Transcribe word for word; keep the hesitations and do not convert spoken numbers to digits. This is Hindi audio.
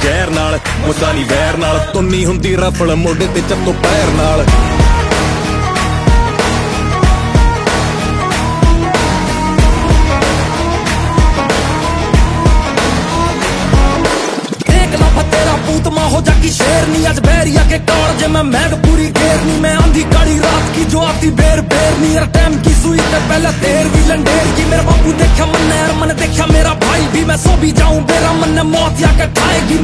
ਜ਼ਹਿਰ ਨਾਲ, ਮੁੱਦਾ ਨਹੀਂ ਵੈਰ ਨਾਲ, ਤੁੰਨੀ ਹੁੰਦੀ ਰਫਲ ਮੋਢੇ ਤੇ ਚੱਤੋ ਪੈਰ ਨਾਲ। पूतमा हो जाकी शेरनी आज बैरिया के कौड़ जे मैं मैग पूरी घेरनी, मैं आंधी काली रात की जो आती बेर बेरनी, हर टाइम की सुई ते पहले तेर भी लंडेर की। मेरा बापू देखा मन मन देखा मेरा भाई भी, मैं सो भी जाऊं बेरा मन मौत या के खाएगी।